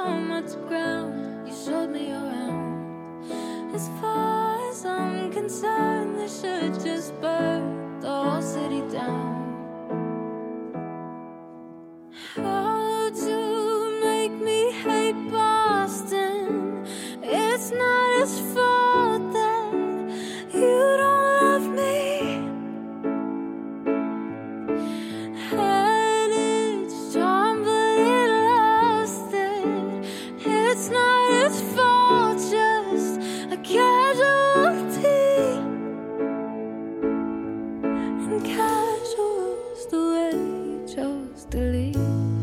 so much ground. You showed me around. As far as I'm concerned, they should just burn the whole city down. How to make me hate Boston? It's not his fault that you don't love me. Had its charm, but it lost it. It's not his fault, just a casualty. And casual's the way you chose to leave.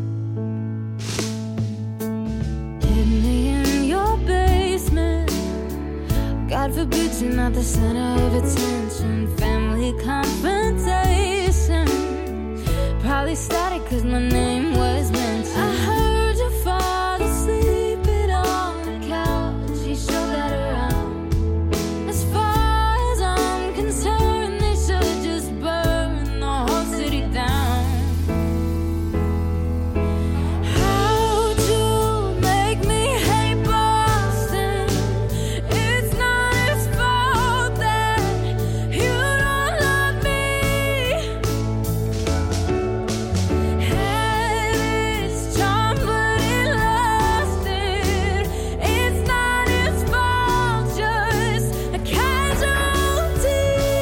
Hid me in your basement. God forbid you're not the center of attention. Family confrontation. Probably started cause my name was mentioned. I heard your father sleeping on the couch. He showed that around. As far as I'm concerned, they should just burn the whole city down. How to make me hate Boston? It's not his fault that you don't love me. Had its charm, but it lost it. It's not his fault, just a casualty.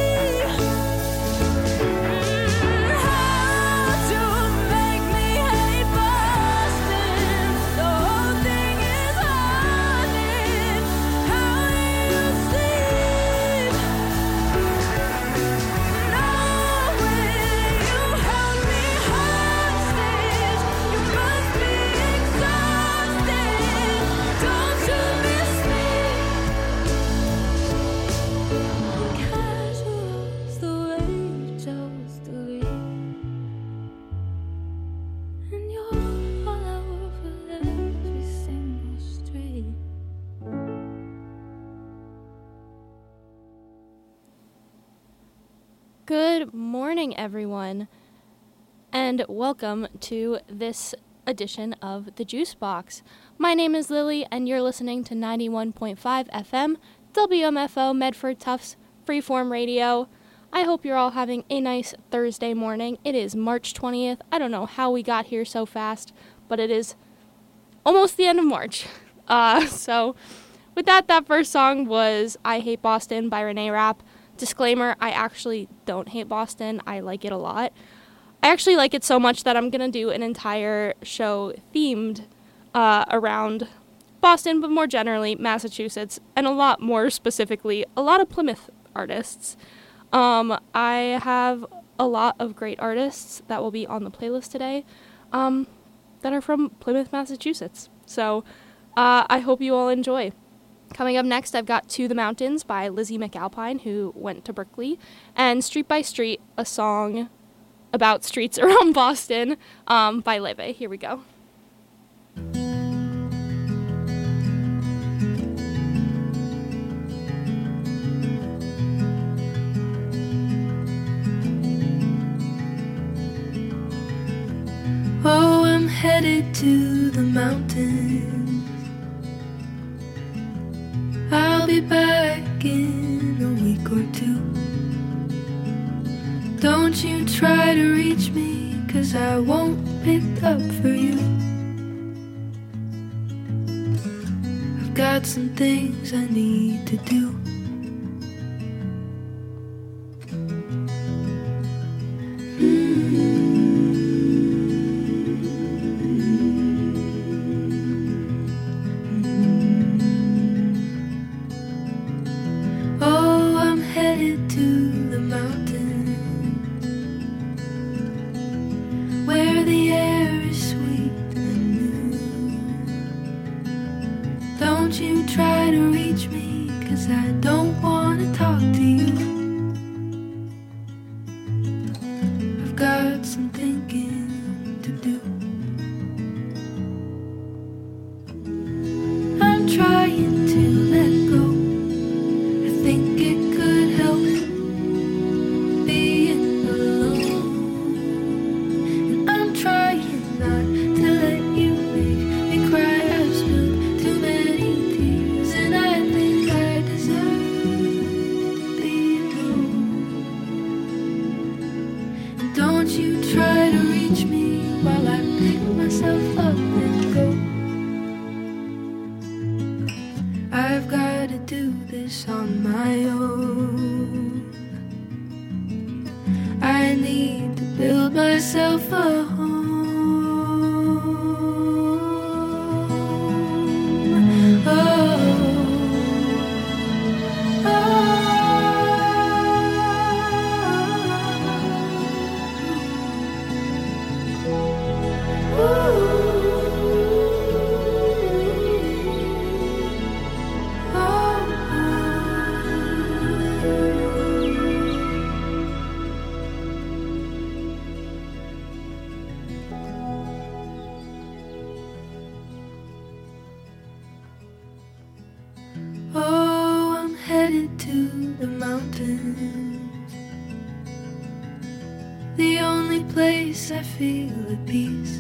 How to make me hate Boston? The whole thing is haunted. How do you sleep? Knowing you held me hostage, you must be exhausted. Don't you miss me? Casual's the way you chose to leave. And you're all over every single street. Good morning, everyone, and welcome to this edition of The Juice Box. My name is Lily, and you're listening to 91.5 FM, WMFO Medford Tufts Freeform Radio. I hope you're all having a nice Thursday morning. It is March 20th. I don't know how we got here so fast, but it is almost the end of March. So with that first song was I Hate Boston by Renee Rapp. Disclaimer, I actually don't hate Boston. I like it a lot. I actually like it so much that I'm going to do an entire show themed around Boston, but more generally, Massachusetts, and a lot more specifically, a lot of Plymouth artists. I have a lot of great artists that will be on the playlist today that are from Plymouth, Massachusetts. So I hope you all enjoy. Coming up next, I've got To the Mountains by Lizzie McAlpine, who went to Berkeley, and Street by Street, a song about streets around Boston by Leve. Here we go. Oh, I'm headed to the mountains. I'll be back in a week or two. Don't you try to reach me, 'cause I won't pick up for you. I've got some things I need to do. Oh, I'm headed to the mountains, where the air is sweet and new. Don't you try to reach me, 'cause I don't want to talk to you. I've got some thinking to do. I'm trying to let go. I think it could help being alone. And I'm trying not to let you make me cry. I've spilled myself up and go. I've got to do this on my own. I need to build myself a home. Oh, I'm headed to the mountains, the only place I feel at peace.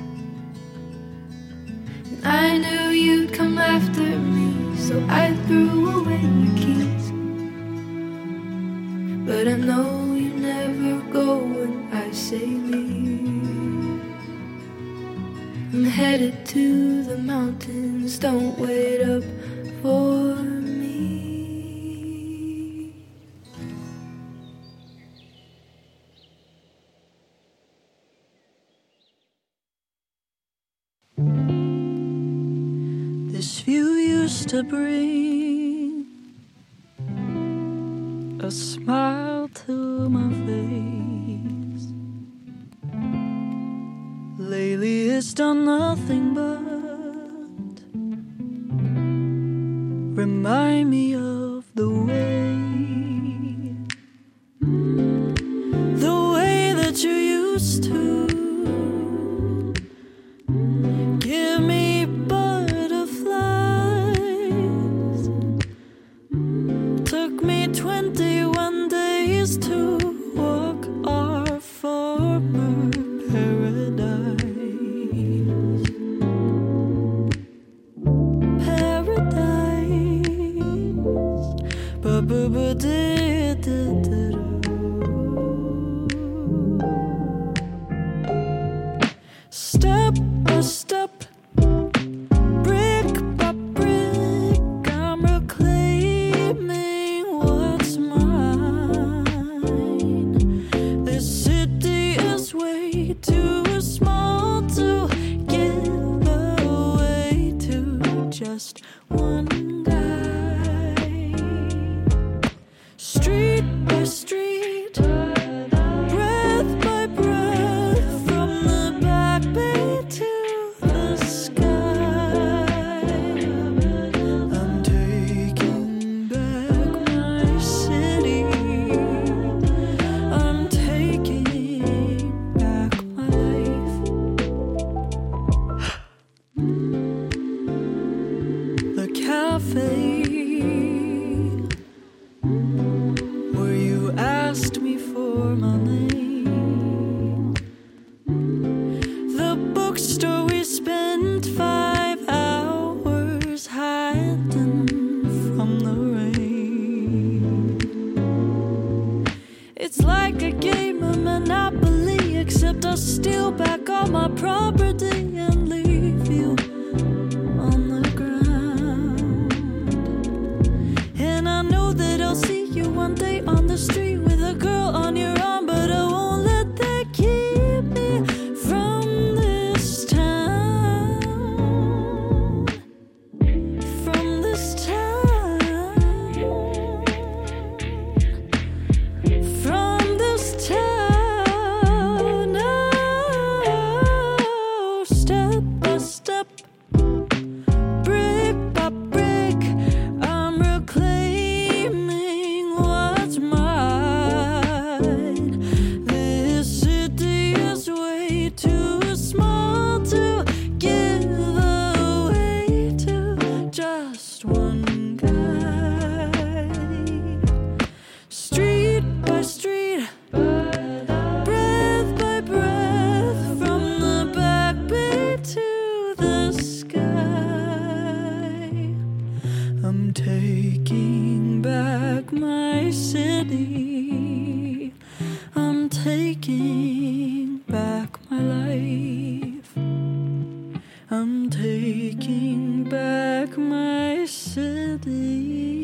And I knew you'd come after me, so I threw away your keys. But I know you never go when I say leave. I'm headed to the mountains, don't wait up for me. This view used to bring a smile to my face. Lately it's done nothing but remind me of the way that you used to give me butterflies. Took me 21 days to walk our former paradise. Step by step, brick by brick, I'm reclaiming what's mine. This city is way too small to give away to just one guy. Street by street, breath by breath, from the back bay to the sky. I'm taking back my city. I'm taking back my life. The cafe I'm taking back my city.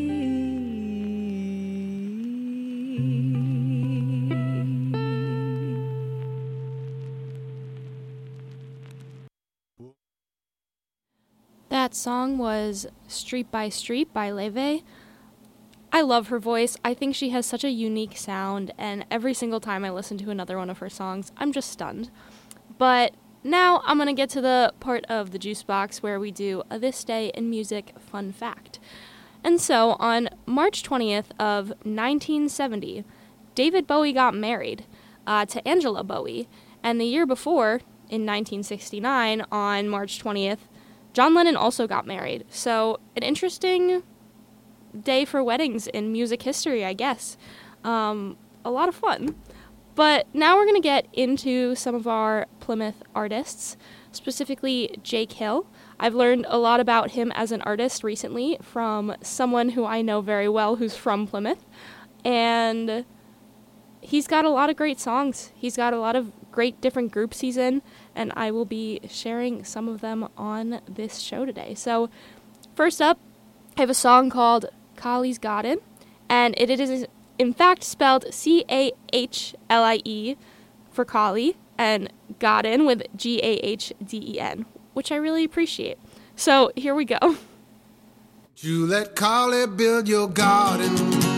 That song was Street by Street by Leve. I love her voice. I think she has such a unique sound, and every single time I listen to another one of her songs, I'm just stunned. But now I'm going to get to the part of the Juice Box where we do a This Day in Music fun fact. And so, on March 20th of 1970, David Bowie got married to Angela Bowie. And the year before, in 1969, on March 20th, John Lennon also got married. So, an interesting day for weddings in music history, I guess. A lot of fun. But now we're going to get into some of our Plymouth artists, specifically Jake Hill. I've learned a lot about him as an artist recently from someone who I know very well who's from Plymouth. And he's got a lot of great songs. He's got a lot of great different groups he's in, and I will be sharing some of them on this show today. So first up, I have a song called Collie's Garden, and it is in fact spelled Cahlie for Collie, and Garden with Gahden, which I really appreciate. So here we go. You let Collie build your garden.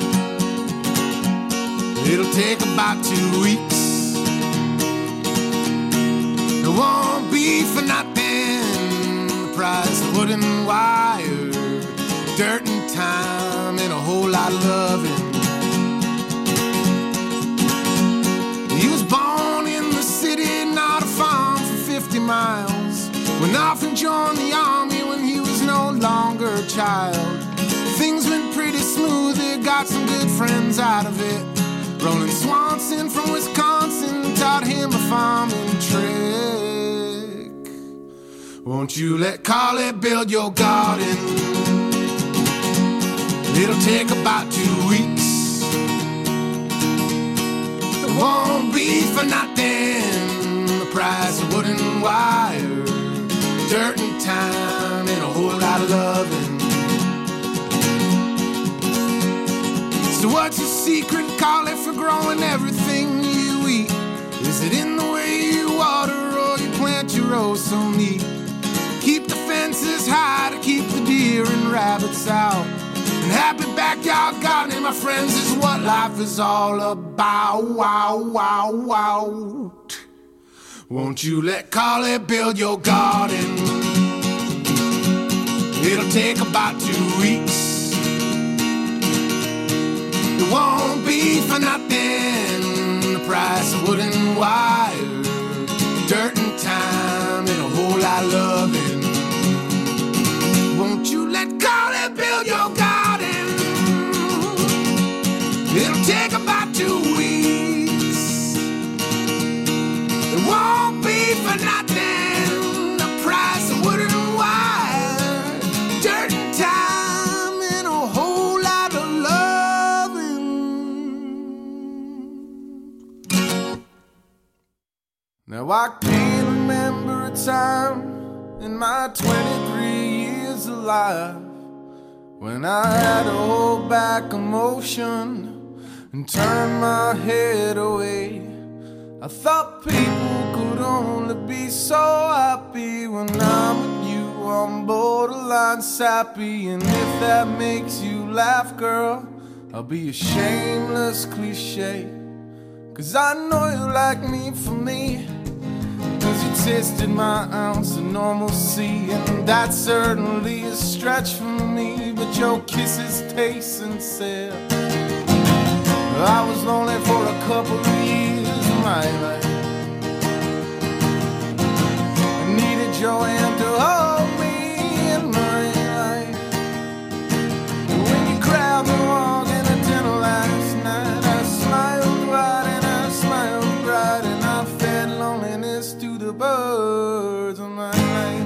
It'll take about 2 weeks. It won't be for nothing. The price of wood and wire, dirt and time, and a whole lot of loving. He was born in the city, not a farm for 50 miles. Went off and joined the army when he was no longer a child. Things went pretty smooth, he got some good friends out of it. Roland Swanson from Wisconsin taught him a farming trick. Won't you let Collie build your garden? It'll take about 2 weeks. It won't be for nothing. The price of wood and wire, dirt and time, and a whole lot of loving. So what's your secret, Collie, for growing everything you eat? Is it in the way you water or you plant your rose so neat? Keep the fences high to keep the deer and rabbits out. And happy backyard gardening, my friends, is what life is all about. Wow, wow, wow. Won't you let Collie build your garden? It'll take about 2 weeks. It won't be for nothing. The price of wood and wire, dirt and time, and a whole lot of loving. Won't you let Collie build your garden? It'll take about 2 weeks. It won't be for nothing. The price of wood and wire, dirt and time, and a whole lot of loving. Now I can't remember a time in my 23 years alive when I had to hold back emotion and turn my head away. I thought people could only be so happy when I'm with you. I'm borderline sappy, and if that makes you laugh, girl, I'll be a shameless cliche. 'Cause I know you like me for me, 'cause you tasted my ounce of normalcy, and that's certainly a stretch for me. But your kisses taste sincere. I was lonely for a couple of years of my life. I needed your hand to hold me in my life. And when you grabbed me walking a dinner last night, I smiled wide and I smiled bright, and I fed loneliness to the birds of my life.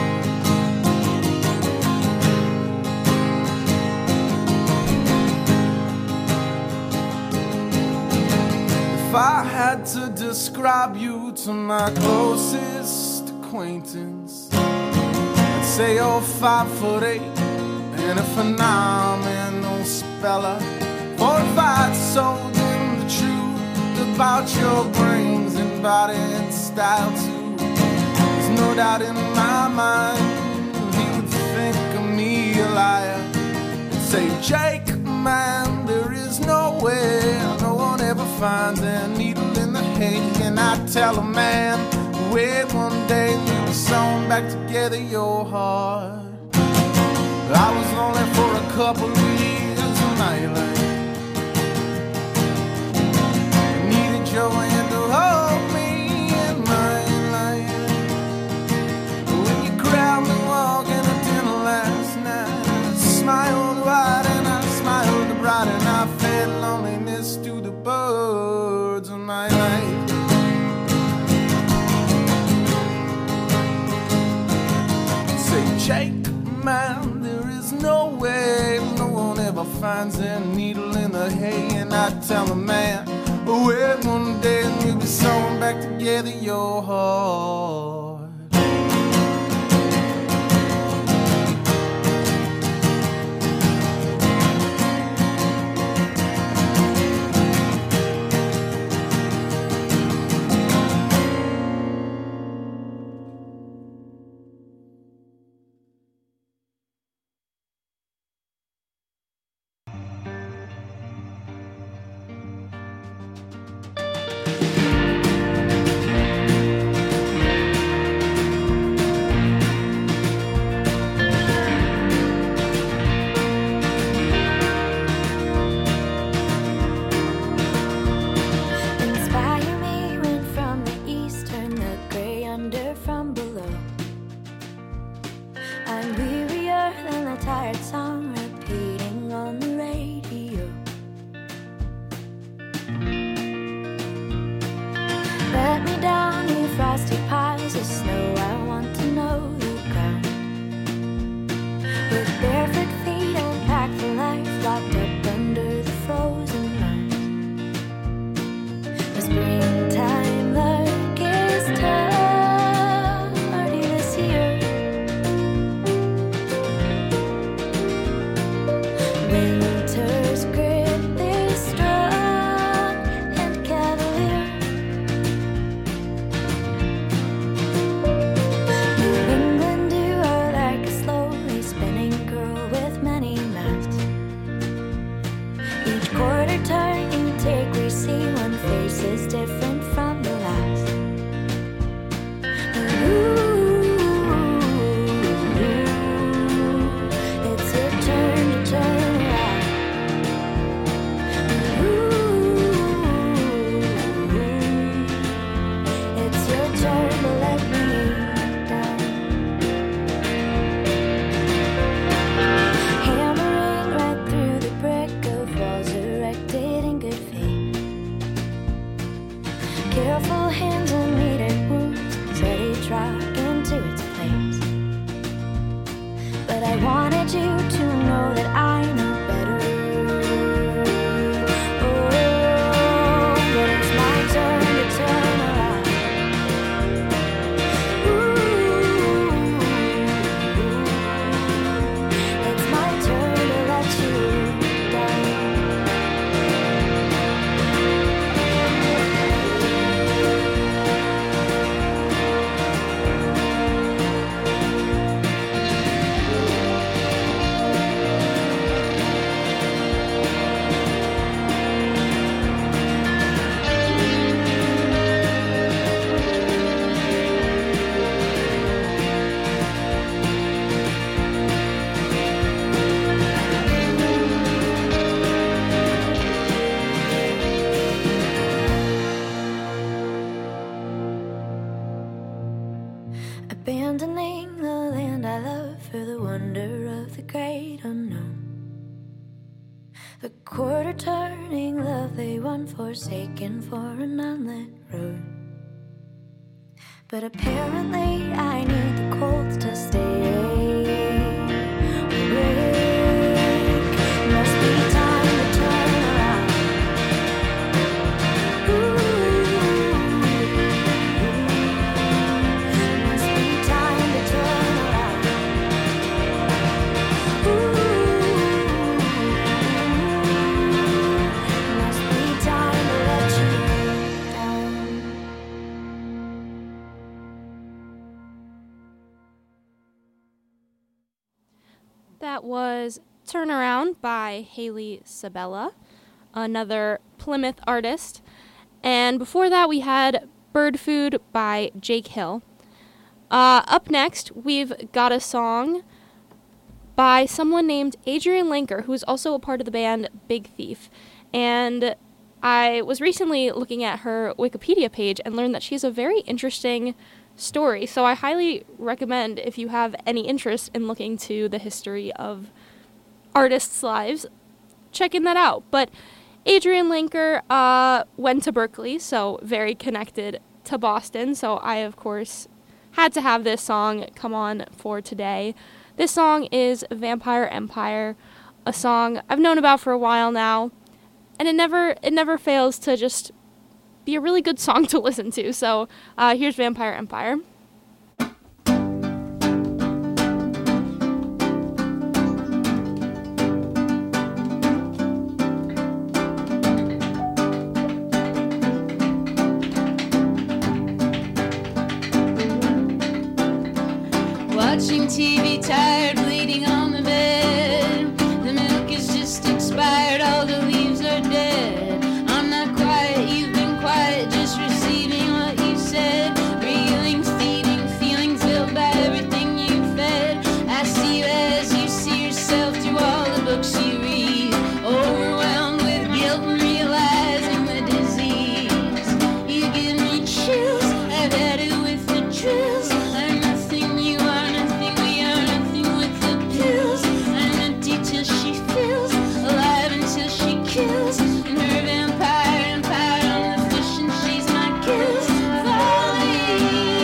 If I had to describe you to my closest acquaintance, say you're 5'8" and a phenomenal speller. Fortified soul in the truth about your brains and body and style too. There's no doubt in my mind he would think of me a liar. And say, Jake, man, there is no way no one ever finds a needle in the hay. And I tell a man, wait one day you'll be sewn back together your heart. I was only for a couple of years in my life. Needed your hand to hold me in my life. When you grabbed me walking a dinner last night, I smiled wide and I smiled bright, and I fed loneliness to the birds of my life. Say, Jake, man, there is no way no one ever finds a needle in the hay. And I tell a man, wait one day and you'll be sewing back together your heart. Abandoning the land I love for the wonder of the great unknown. The quarter turning love they won, forsaken for an unlit road. But apparently I need the cold to stay awake. Must be time to turn around. Must be time to turn around. That was Turnaround by Hayley Sabella, another Plymouth artist. And before that, we had Bird Food by Jake Hill. Up next, we've got a song by someone named Adrienne Lenker, who is also a part of the band Big Thief. And I was recently looking at her Wikipedia page and learned that she has a very interesting story. So I highly recommend, if you have any interest in looking to the history of artists' lives, checking that out. But Adrienne Lenker went to Berkeley, so very connected to Boston. So I, of course, had to have this song come on for today. This song is Vampire Empire, a song I've known about for a while now, and it never fails to just be a really good song to listen to. So here's Vampire Empire. Watching TV, tired, bleeding on the bed. The milk is just expired, all the leaves are dead. I'm not quiet, you've been quiet, just receiving what you said. Reeling, feeding, feeling filled by everything you fed. I see you as you see yourself through all the books you read. Overwhelmed with guilt and realizing the disease. You give me chills, I've had it with the drills. I'm nothing, you are nothing, we are nothing with the pills. I'm empty till she feels, alive until she kills. And her vampire empire on the fish and she's my kills. Falling,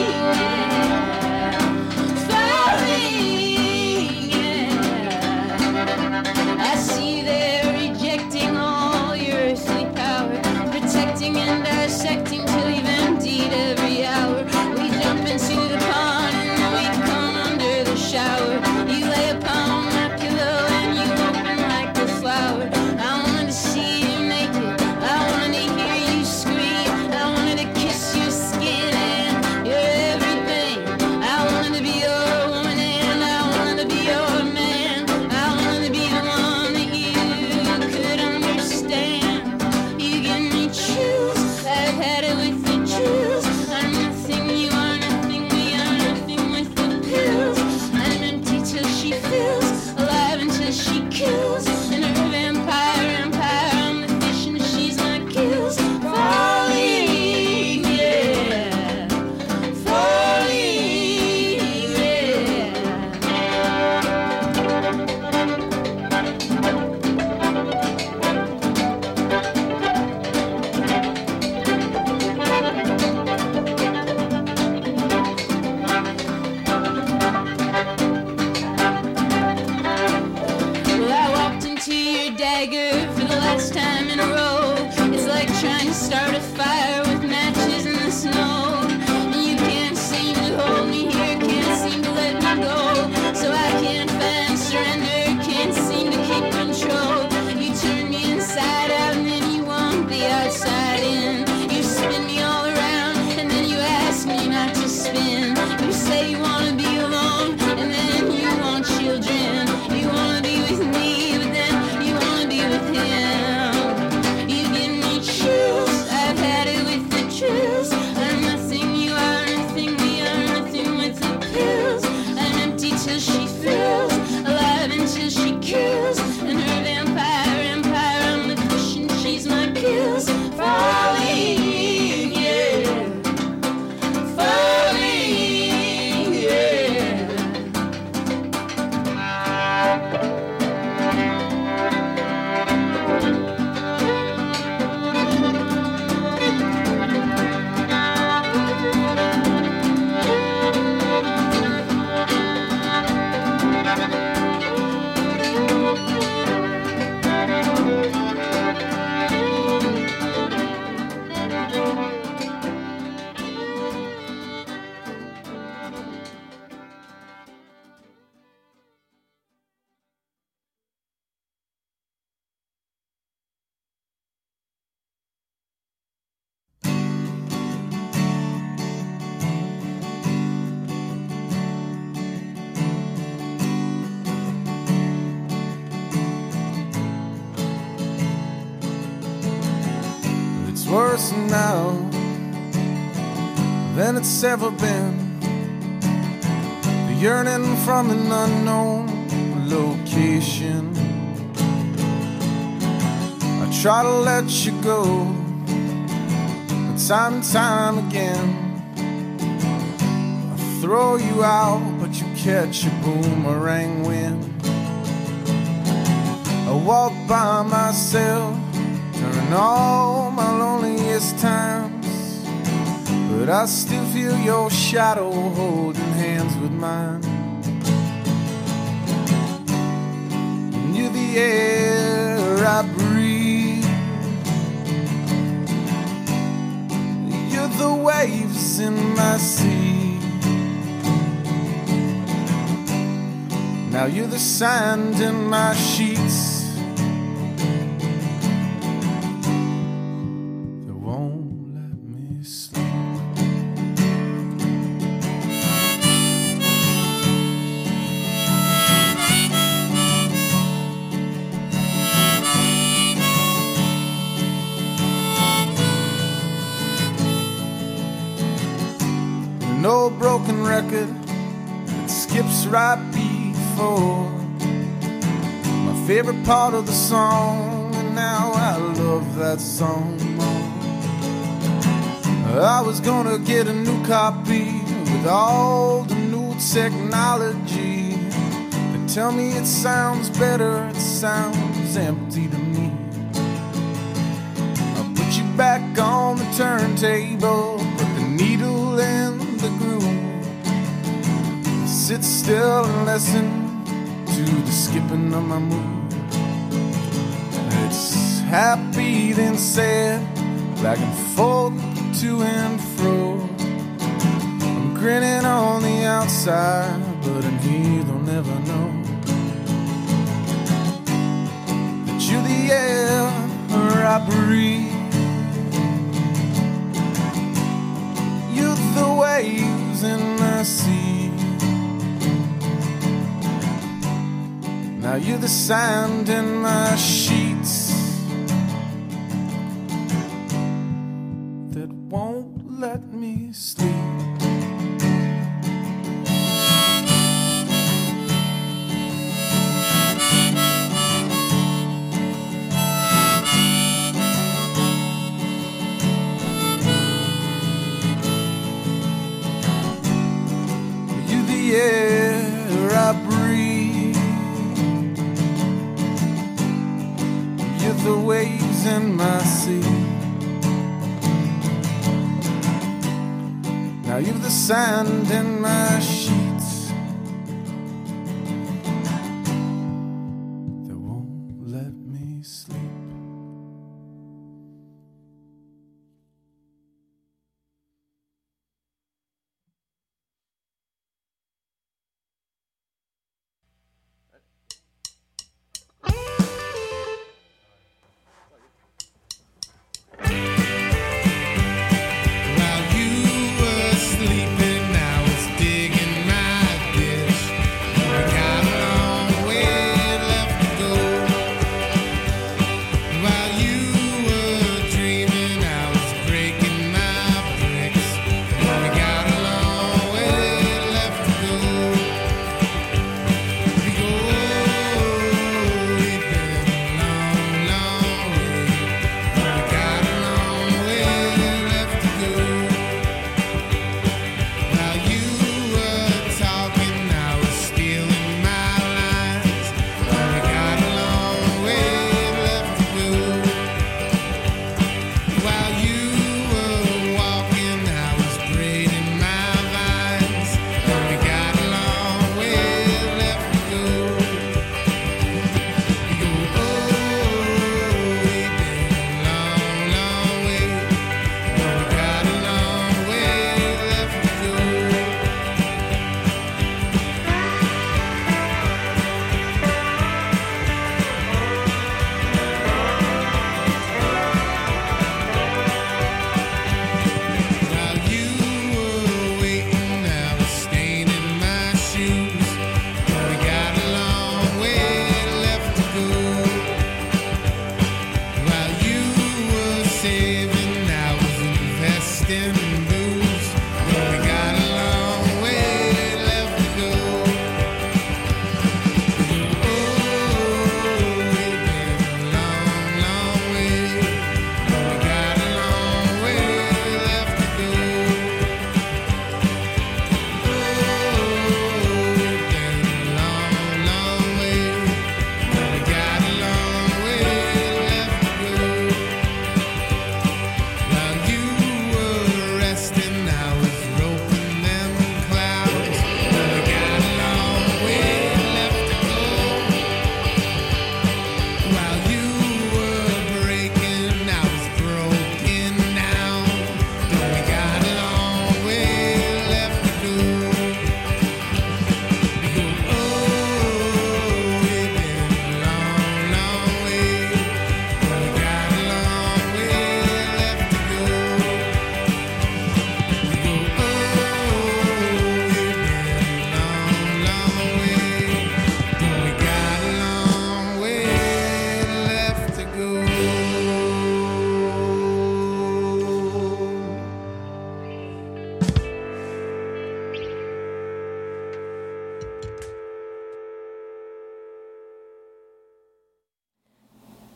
yeah. I see they're rejecting all your earthly power, protecting and dissecting till you've emptied every hour. We jump into the pond and then we come under the shower. You lay upon my pillow and you open like a flower. I wanted to see you naked, I wanted to hear you scream, I wanted to kiss your skin and your everything. I wanted to be your woman and I wanted to be your man. I wanted to be the one that you could understand. You give me chills, I've had it with the chills. I'm nothing, you are nothing, we are nothing with the pills. I'm empty till she feels, alive until she kills. And her vampire empire, I'm the fish and she's my kills. Falling, yeah. Falling, yeah. Well, I walked into your dagger for the last time in a row. It's like trying to start a fire with matches in the snow. And you can't seem to hold me here, can't seem to let me go. So I can't find surrender, can't seem to keep control. You turn me inside out and then you want the outside in. You spin me all around and then you ask me not to spin. You say you want to be alone and then you want children. You want to be with me but then you want to be with him. You give me chills, I've had it with worse now than it's ever been. The yearning from an unknown location. I try to let you go, but time and time again I throw you out, but you catch a boomerang wind. I walk by myself during all my loneliest times, but I still feel your shadow holding hands with mine. And you're the air I breathe, you're the waves in my sea. Now you're the sand in my sheets. No broken record that skips right before my favorite part of the song, and now I love that song more. I was gonna get a new copy with all the new technology. They tell me it sounds better, it sounds empty to me. I'll put you back on the turntable, put the needle in the groove. Sit still and listen to the skipping of my mood. It's happy then sad, back and forth, to and fro. I'm grinning on the outside, but in here they'll never know that you're the air I breathe. You're the waves in the sea. Now you're the sand in my sheets that won't let me sleep. You're the air I breathe. You're the waves in my sea. Now you're the sand in my sheets that won't let me sleep. While you were sleeping, I was digging my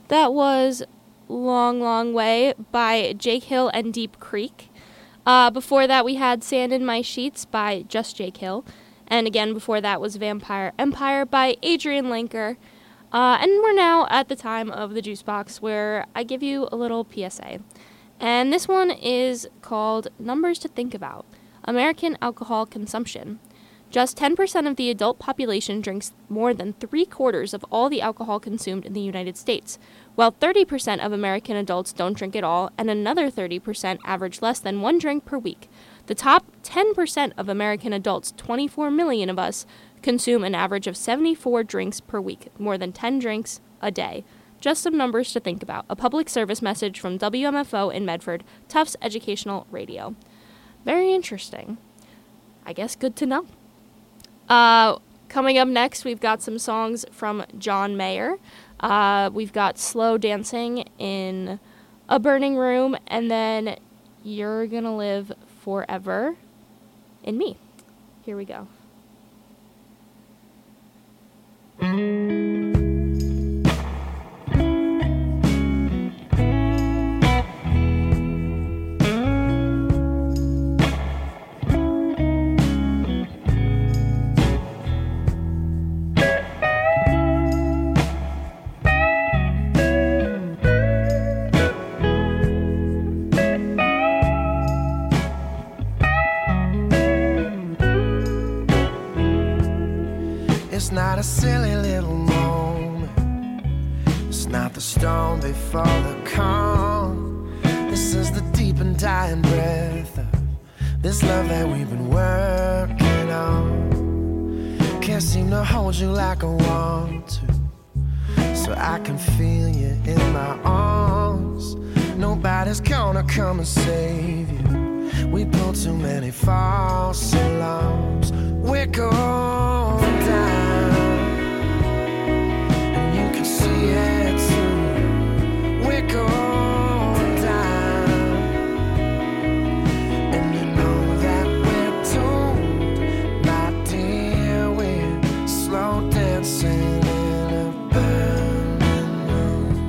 That was Long, Long Way by Jake Hill and Deep Creek. Before that, we had Sand in My Sheets by just Jake Hill. And again, before that was Vampire Empire by Adrian Lanker. And we're now at the time of the Juice Box where I give you a little PSA. And this one is called Numbers to Think About: American Alcohol Consumption. Just 10% of the adult population drinks more than 3/4 of all the alcohol consumed in the United States, while 30% of American adults don't drink at all, and another 30% average less than 1 drink per week. The top 10% of American adults, 24 million of us, consume an average of 74 drinks per week, more than 10 drinks a day. Just some numbers to think about. A public service message from WMFO in Medford, Tufts Educational Radio. Very interesting. I guess good to know. Coming up next, we've got some songs from John Mayer. We've got Slow Dancing in a Burning Room, and then You're Gonna Live Forever in Me. Here we go. It's not a silly little moment. It's not the storm before the calm. This is the deep and dying breath of this love that we've been working on. Can't seem to hold you like I want to, so I can feel you in my arms. Nobody's gonna come and save you. We built too many false alarms. We're going down, and you can see it too. We're going down, and you know that we're doomed, my dear. We're slow dancing in a burning room.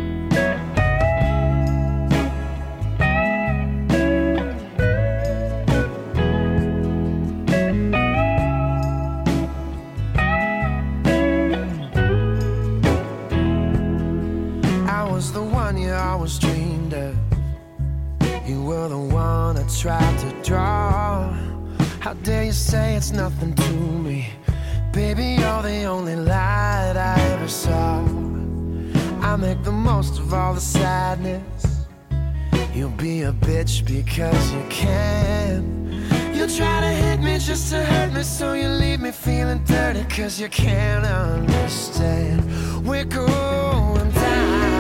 Always dreamed of. You were the one I tried to draw. How dare you say it's nothing to me? Baby, you're the only light I ever saw. I make the most of all the sadness. You'll be a bitch because you can. You try to hit me just to hurt me, so you leave me feeling dirty cause you can't understand. We're going down,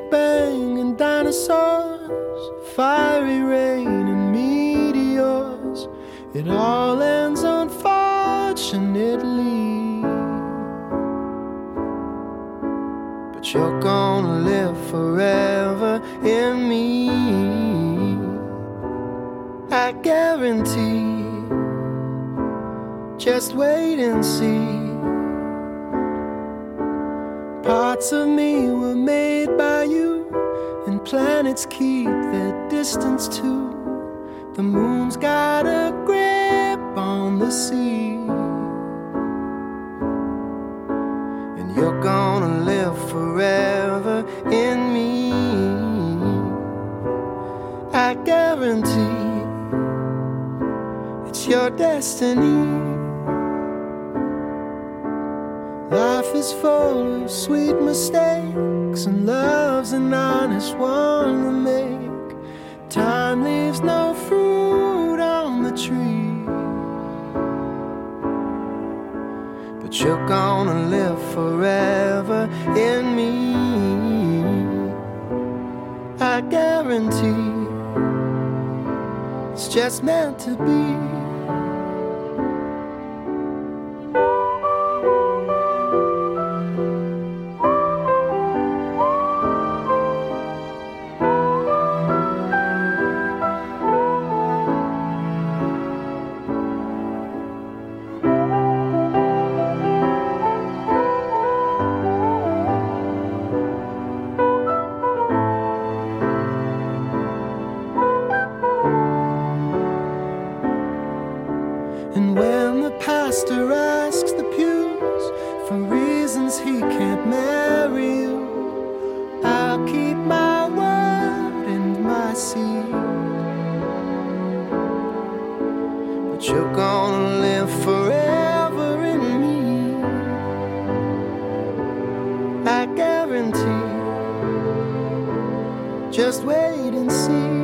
Bang and dinosaurs, fiery rain and meteors. It all ends unfortunately, but you're gonna live forever in me, I guarantee. Just wait and see. Parts of me were made by you, and planets keep their distance too. The moon's got a grip on the sea, and you're gonna live forever in me, I guarantee. It's your destiny. Life is full of sweet mistakes, and love's an honest one to make. Time leaves no fruit on the tree, but you're gonna live forever in me, I guarantee. It's just meant to be. And when the pastor asks the pews for reasons he can't marry you, I'll keep my word and my seed. But you're gonna live forever in me, I guarantee. Just wait and see.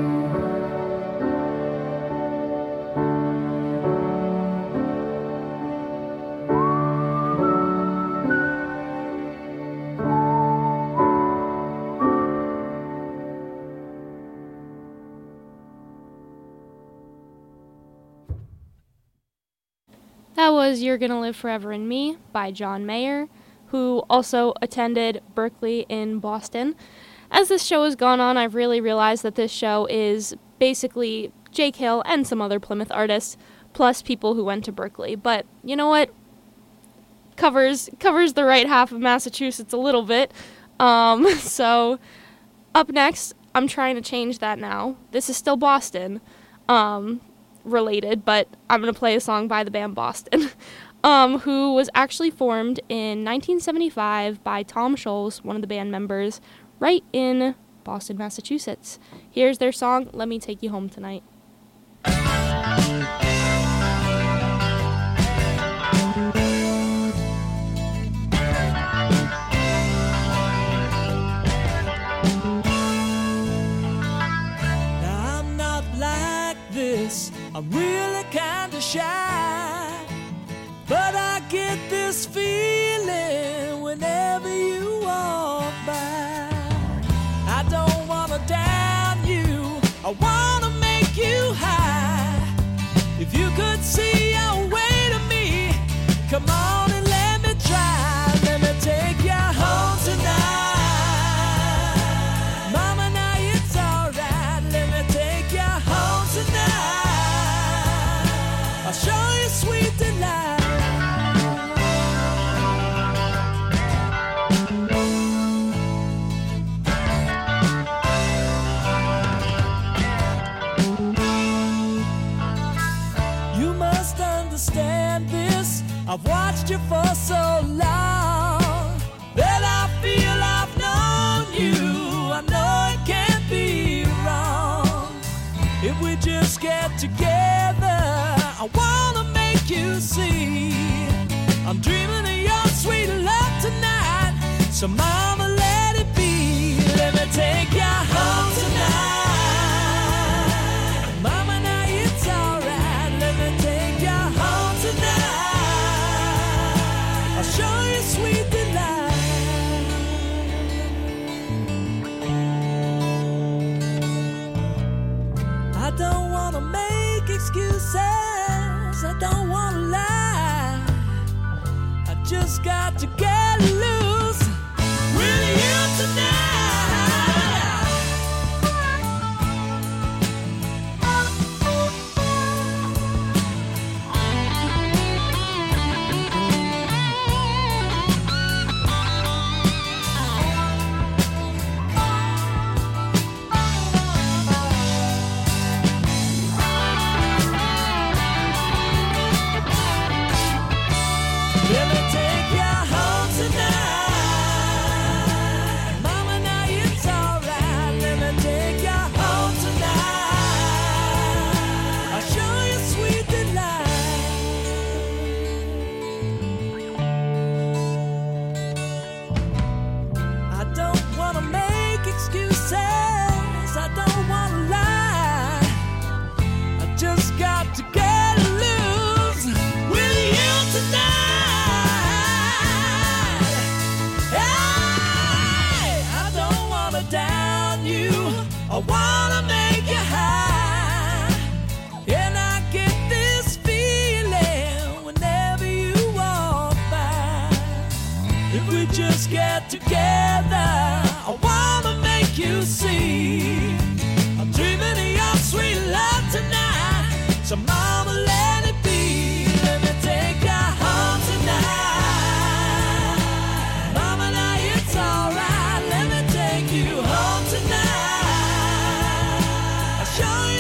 That was You're Gonna Live Forever in Me by John Mayer, who also attended Berklee in Boston. As this show has gone on, I've really realized that this show is basically Jake Hill and some other Plymouth artists, plus people who went to Berklee. But you know what? Covers the right half of Massachusetts a little bit. So up next, I'm trying to change that now. This is still Boston related, but I'm going to play a song by the band Boston, who was actually formed in 1975 by Tom Scholz, one of the band members, right in Boston, Massachusetts. Here's their song, Let Me Take You Home Tonight. Now I'm not like this, I'm really kinda shy, but I get this feeling whenever you walk by. I don't wanna down you, I wanna make you high. If you could see your way to me, come on and let me try. Let me take you home tonight. Mama, now it's alright, let me take you home tonight. I'll show you sweet delight. You must understand this, I've watched you for so long that I feel I've known you. I know it can't be wrong. If we just get together, I wanna make you see I'm dreaming of your sweet love tonight. So mama, let it be. Let me take you home tonight. Mama, now it's alright. Let me take you home tonight. I'll show you sweet delight. don't wanna make excuses, I don't wanna lie, I just got to get loose with you tonight. Let me take you home tonight. Mama, now it's alright. Let me take you home tonight. I'll show you sweet delight. I don't wanna make excuses, I don't wanna lie, I just got to get loose with you tonight. Down you, I wanna make you high, and I get this feeling whenever you walk by. If we just get together, I wanna make you see I'm dreaming of your sweet love tonight. So mama, let it be. Let me take you home tonight. Mama, now it's alright. Let me take you home tonight. I'll show you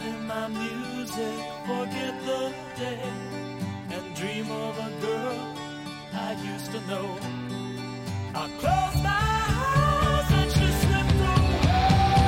to my music, forget the day, and dream of a girl I used to know. I close my eyes and she slipped away.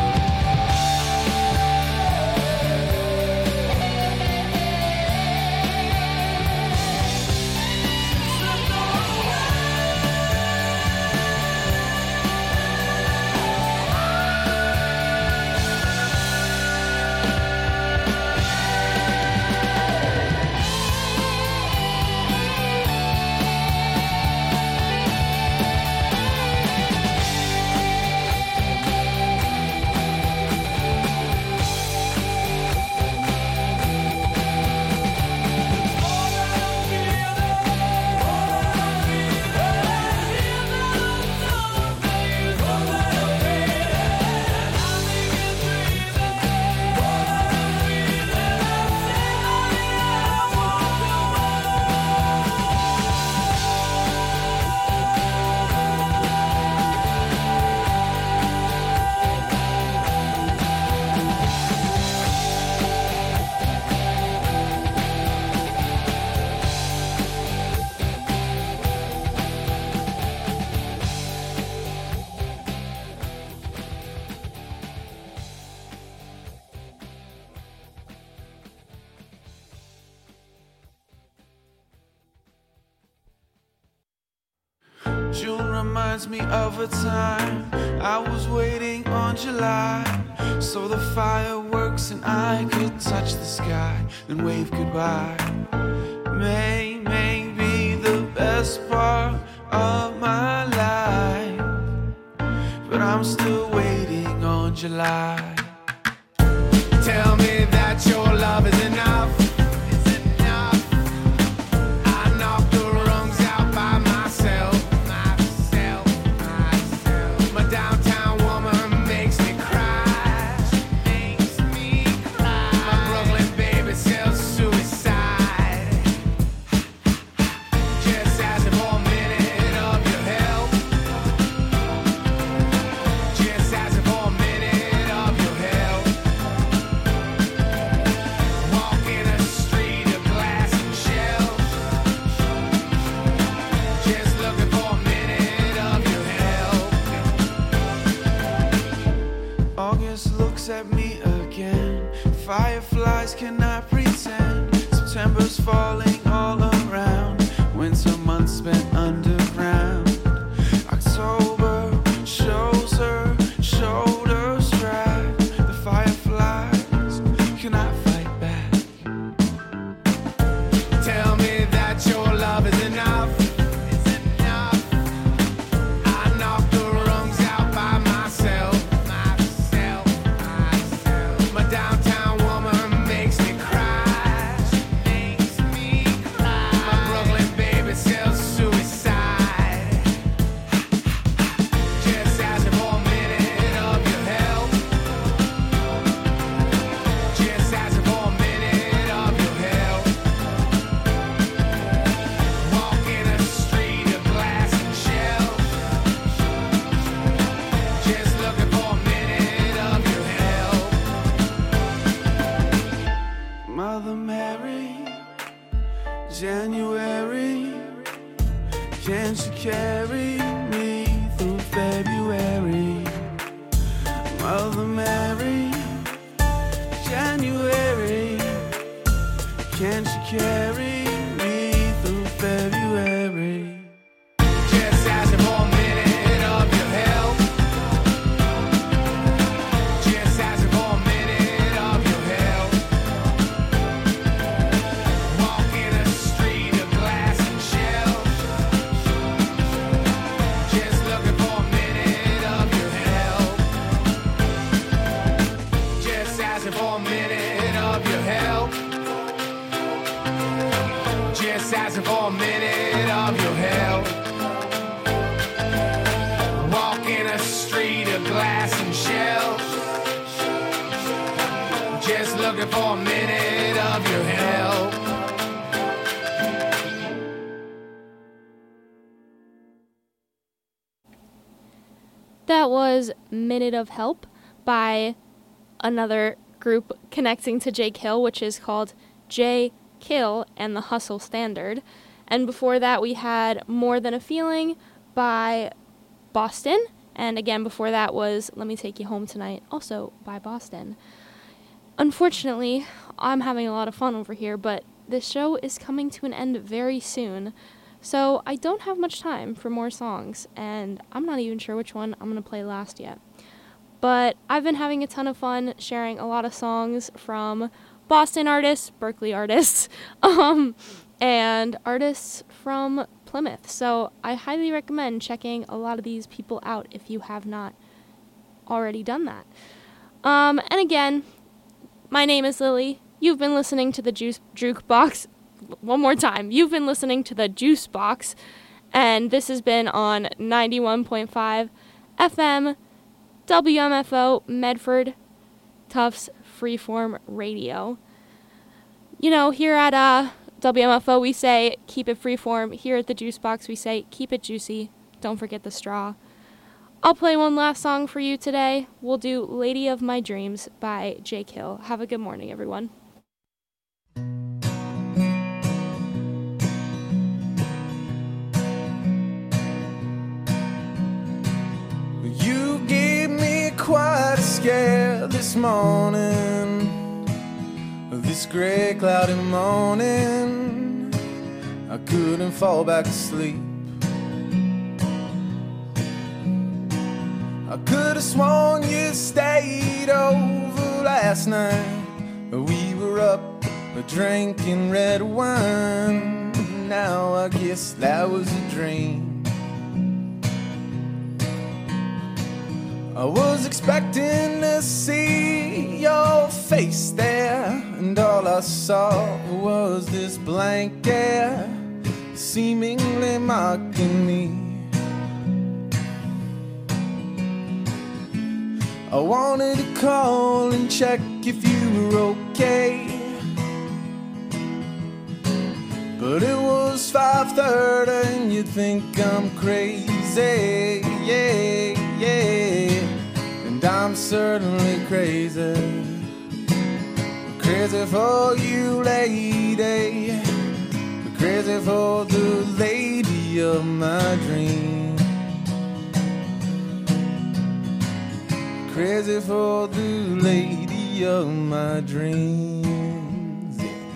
June reminds me of a time I was waiting on July, so the fireworks and I could touch the sky and wave goodbye. May be the best part of my life, but I'm still waiting on July. Tell me that your love is enough. At me again. Fireflies cannot pretend. September's falling all around. Winter months spent underground. October shows her shoulders drag. The fireflies cannot fight back. Tell me that your love is enough. Mother Mary, January, can't you carry me through February? Mother Mary, January, can't you carry me through February? Just asking for a minute of your help. Just asking for a minute of your help. Walking a street of glass and shells. Just looking for a minute of your help. Just asking for a minute of your help. Just asking for a minute of your help. Walking a street of glass and shells. Just looking for a minute of your help. That was Minute of Help by another group connecting to J. Kill, which is called J. Kill and the Hustle Standard. And before that, we had More Than a Feeling by Boston. And again, before that was Let Me Take You Home Tonight, also by Boston. Unfortunately, I'm having a lot of fun over here, but this show is coming to an end very soon. So I don't have much time for more songs, and I'm not even sure which one I'm going to play last yet. But I've been having a ton of fun sharing a lot of songs from Boston artists, Berkeley artists, and artists from Plymouth. So I highly recommend checking a lot of these people out if you have not already done that. And again, my name is Lily. You've been listening to the Jukebox. One more time. You've been listening to the Juice Box, and this has been on 91.5 FM, WMFO, Medford, Tufts Freeform Radio. You know, here at WMFO, we say keep it freeform. Here at the Juice Box, we say keep it juicy. Don't forget the straw. I'll play one last song for you today. We'll do Lady of My Dreams by J. Kill. Have a good morning, everyone. You gave me quite a scare this morning, this gray cloudy morning. I couldn't fall back asleep. I could have sworn you stayed over last night. We were up drinking red wine. Now I guess that was a dream. I was expecting to see your face there, and all I saw was this blank air, seemingly mocking me. I wanted to call and check if you were okay, but it was 5:30 and you'd think I'm crazy, yeah, yeah. And I'm certainly crazy, crazy for you, lady, crazy for the lady of my dreams. Crazy for the lady of my dreams.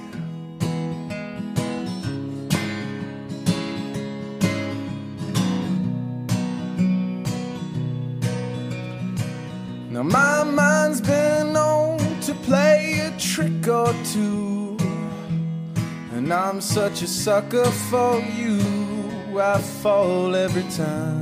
Now my mind's been known to play a trick or two, and I'm such a sucker for you, I fall every time.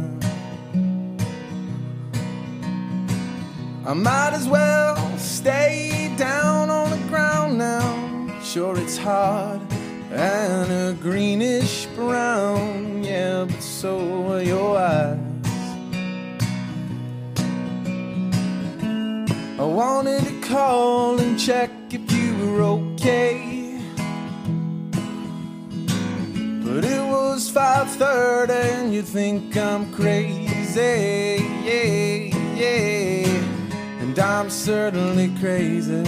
I might as well stay down on the ground now. Sure, it's hard and a greenish brown, yeah, but so are your eyes. I wanted to call and check if you were okay, but it was 5:30 and you think I'm crazy, yeah, yeah. And I'm certainly crazy,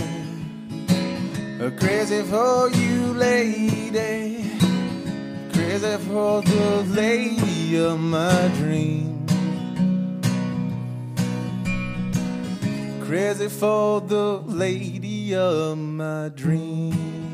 crazy for you, lady, crazy for the lady of my dreams, crazy for the lady of my dreams.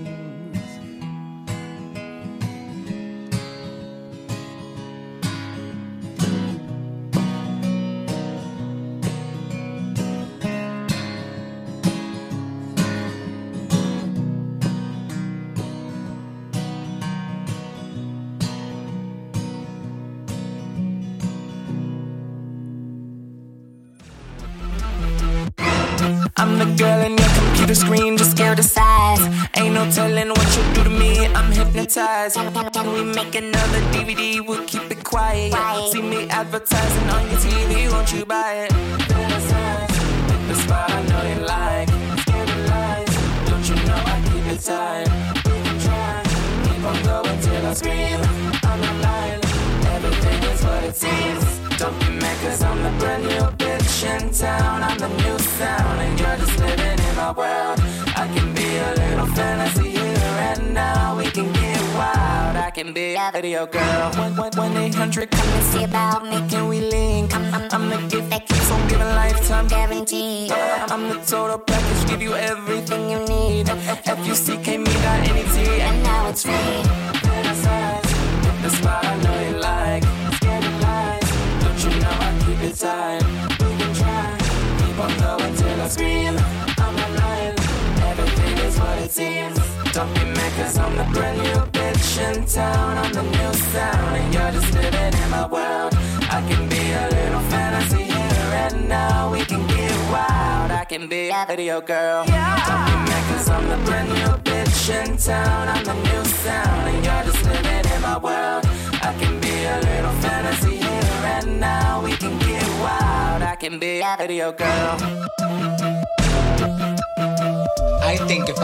I'm the girl in your computer screen, just scared of size. Ain't no telling what you'll do to me, I'm hypnotized. Can we make another DVD, we'll keep it quiet. See me advertising on your TV, won't you buy it? The spot I know you like, scared of lies. Don't you know I keep it tight? Keep on going till I scream, I'm not lying. Everything is what it seems. Don't be mad cause I'm the brand new bitch. bitch in town. I'm the new sound, and you're just living in my world. I can be a little fantasy here and now. We can get wild. I can be a video girl. 1-800, come and see about me. Can we link? I'm the gift that keeps on giving, lifetime guarantee. I'm the total package, give you everything you need. FUCK.NET, and now it's free. Fantasize, the spot I know you like. Scared of lies, don't you know I keep it tight. We can try, keep on going till I scream. I'm not lying, everything is what it seems. Don't be mad cause I'm the brand new bitch in town. I'm the new sound, and you're just living in my world. I can be a little fantasy here and now. We can get wild, I can be a video girl. Don't be mad cause I'm the brand new bitch in town. I'm the new sound, and you're just living in my world. I can be a little fantasy here and now. We can get wild, I can be a video girl. I think if